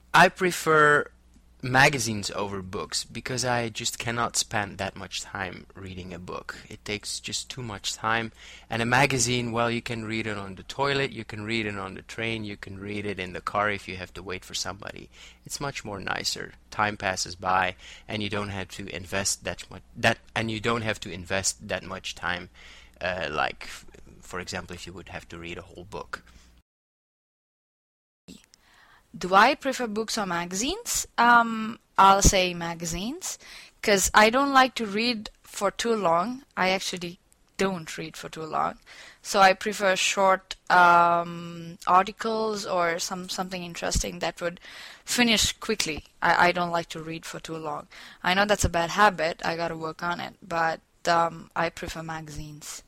I prefer magazines over books because I just cannot spend that much time reading a book. It takes just too much time. And a magazine, well, you can read it on the toilet, you can read it on the train, you can read it in the car if you have to wait for somebody. It's much more nicer. Time passes by, and you don't have to invest and you don't have to invest that much time. Like, for example, if you would have to read a whole book. Do I prefer books or magazines? I'll say magazines, because I don't like to read for too long. I actually don't read for too long. So I prefer short articles or something interesting that would finish quickly. I don't like to read for too long. I know that's a bad habit. I gotta work on it, but I prefer magazines.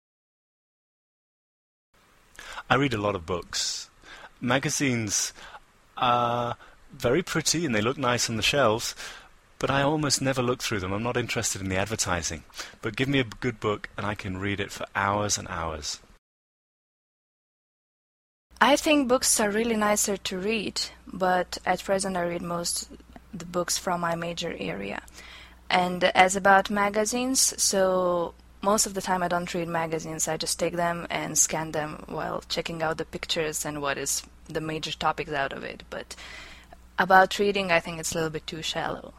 I read a lot of books. Magazines are very pretty and they look nice on the shelves, but I almost never look through them. I'm not interested in the advertising. But give me a good book and I can read it for hours and hours. I think books are really nicer to read, but at present I read most the books from my major area. And as about magazines, so most of the time I don't read magazines. I just take them and scan them while checking out the pictures and what is the major topics out of it. But about reading, I think it's a little bit too shallow.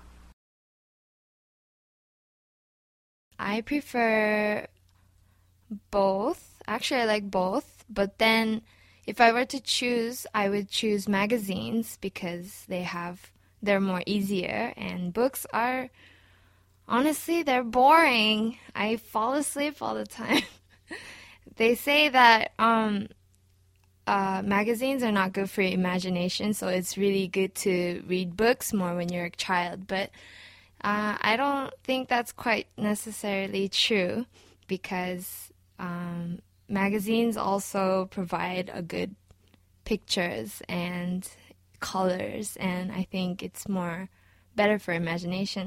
I prefer both. Actually, I like both. But then if I were to choose, I would choose magazines because they're more easier, and books are, honestly, they're boring. I fall asleep all the time. They say that magazines are not good for your imagination, so it's really good to read books more when you're a child. But I don't think that's quite necessarily true because magazines also provide a good pictures and colors, and I think it's more better for imagination.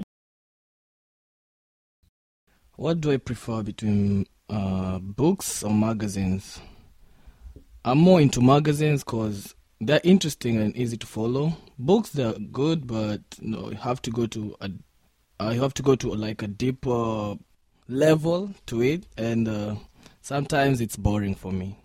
What do I prefer between books or magazines? I'm more into magazines because they're interesting and easy to follow. Books, they're good, but you have to go to like a deeper level to it, and sometimes it's boring for me.